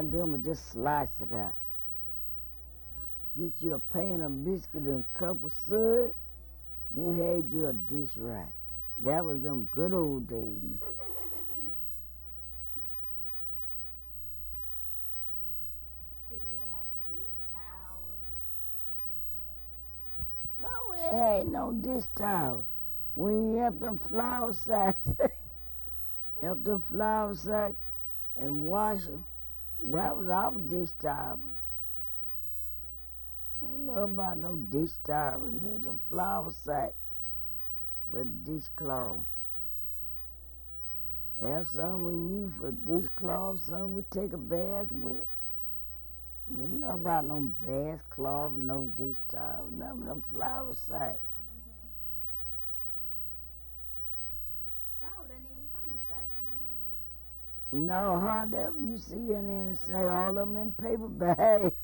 buy them or just slice it out. Get you a pan of biscuit and a cup of syrup. You had your dish right. That was them good old days. Did you have dish towels? No, we ain't no dish towel. We have them flour sacks. Have them flour sacks and wash them. That was our dish towel. Ain't know about no dish towel. We use them flour sacks for the dishcloth. Have some we use for dishcloth, some we take a bath with. Ain't know about no bath cloth, no dish towel, none of them flour sacks. Flour doesn't even come in sacks anymore, No, though. however you see in there and say all of them in paper bags.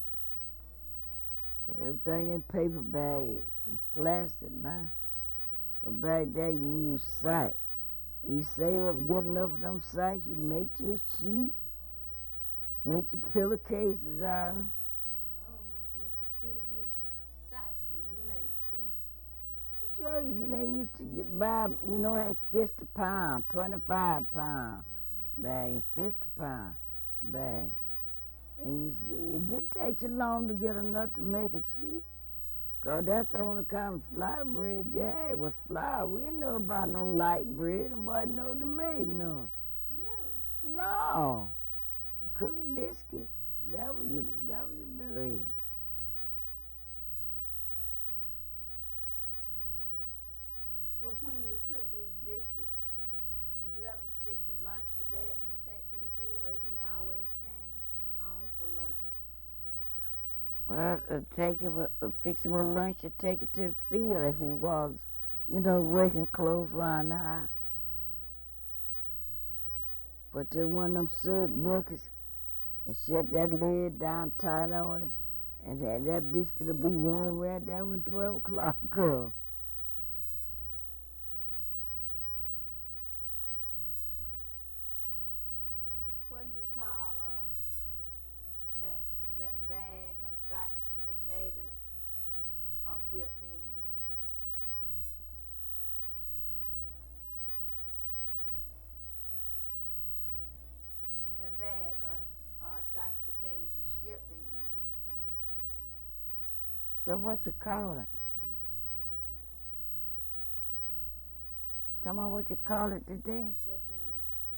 Everything in paper bags and plastic now. But back there you use sack. You save up good enough of them sacks, you make your sheet, make your pillowcases out of them. Oh, my goodness, a pretty big sack if you made a sheet. Sure, they used to get by, at 50 pound, 25 pound bag, 50 pound bag. And you see, it didn't take you long to get enough to make a sheet. 'Cause that's the only kind of flour bread you had was flour. We didn't know about no light bread. Nobody know to make none. Really? No. Cooked biscuits. That was your bread. Well, when you cook these biscuits, did you ever fix a lunch for Daddy to take to the field, or he always came home for lunch? Well, fix him a lunch to take it to the field if he was, working close around the house. Put there one of them syrup buckets and shut that lid down tight on it, and that biscuit will be warm right there when 12 o'clock comes. What do you call that bag or sack of potatoes or whipped beans? That bag or a sack of potatoes is shipped in, I meant to say. So what you call it? Tell me what you call it today? Yes, ma'am.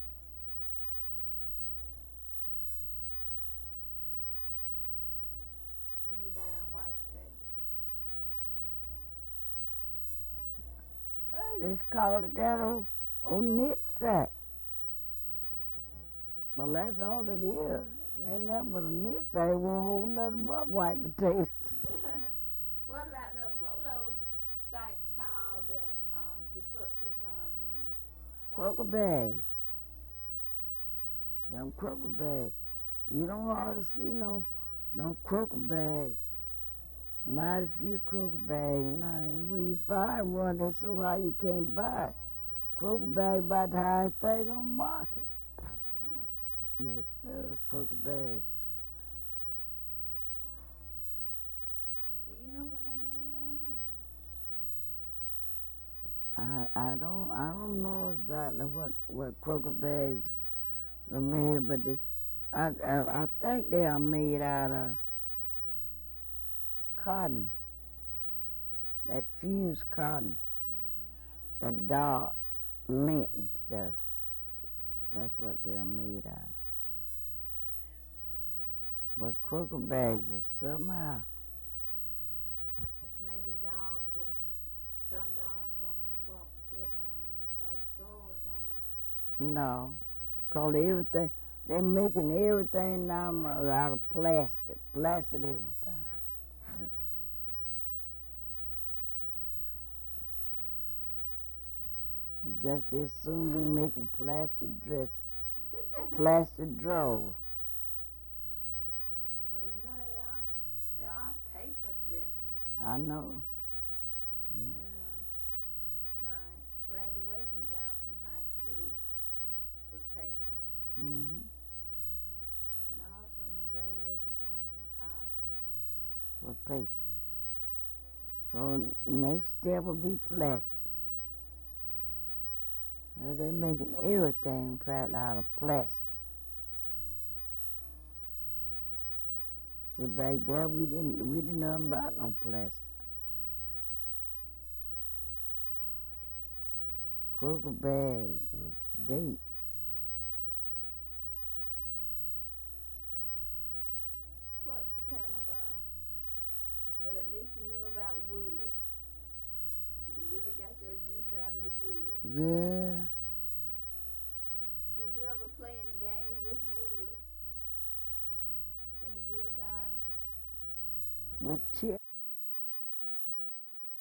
When you buying white potatoes. I just called it that old knit sack. Well, that's all it is. Ain't nothing but a knit sack. It won't hold nothing but white potatoes. What were those sacks called that you put pecans in? Crocker bags. Them crocker bags. You don't hardly see no crocker bags. Mighty few crocker bags now. And when you find one, that's so high you can't buy it. Crocker bag about the highest thing on the market. Yes, sir, crocker bag. Do you know what they're made of? I don't know exactly what crocker bags are made, but I think they are made out of cotton, that fused cotton, that dark lint and stuff. That's what they're made out of. But crocker bags are somehow. Maybe some dogs won't get those sores on them. No, 'cause everything, they're making everything now out of plastic everything. I guess they'll soon be making plastic dresses, plastic drawers. Well, they are paper dresses. I know. And my graduation gown from high school was paper. Mhm. And all with paper. So next step will be plastic. They making everything practically out of plastic. See, back there we didn't know about no plastic. Kroger bag was deep. What kind of well, at least you knew about wood. You really got your use out of the wood. Yeah. Did you ever play any games with wood? In the wood pile? With chips.